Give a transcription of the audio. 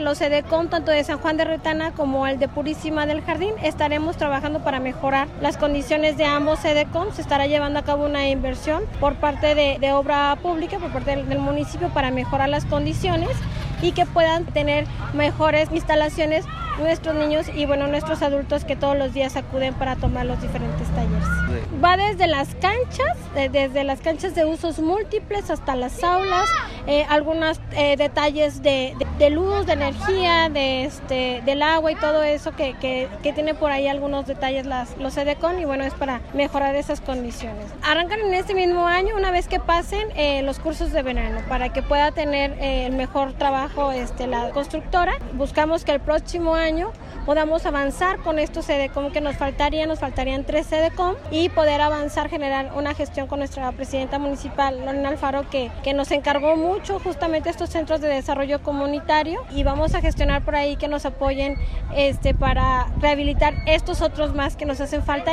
Los SEDECOM, tanto de San Juan de Retana como el de Purísima del Jardín, estaremos trabajando para mejorar las condiciones de ambos SEDECOM. Se estará llevando a cabo una inversión por parte de obra pública, por parte del municipio, para mejorar las condiciones y que puedan tener mejores instalaciones nuestros niños y nuestros adultos que todos los días acuden para tomar los diferentes talleres. Va desde las canchas de usos múltiples hasta las aulas, algunos detalles de luz, de energía, del agua y todo eso que tiene por ahí algunos detalles los SEDECOM y es para mejorar esas condiciones. Arrancan en este mismo año, una vez que pasen los cursos de verano, para que pueda tener el mejor trabajo la constructora. Buscamos que el próximo año podamos avanzar con estos SEDECOM que nos faltarían 3 SEDECOM y poder avanzar, generar una gestión con nuestra presidenta municipal, Lorena Alfaro, que nos encargó mucho justamente estos centros de desarrollo comunitario, y vamos a gestionar por ahí que nos apoyen para rehabilitar estos otros más que nos hacen falta.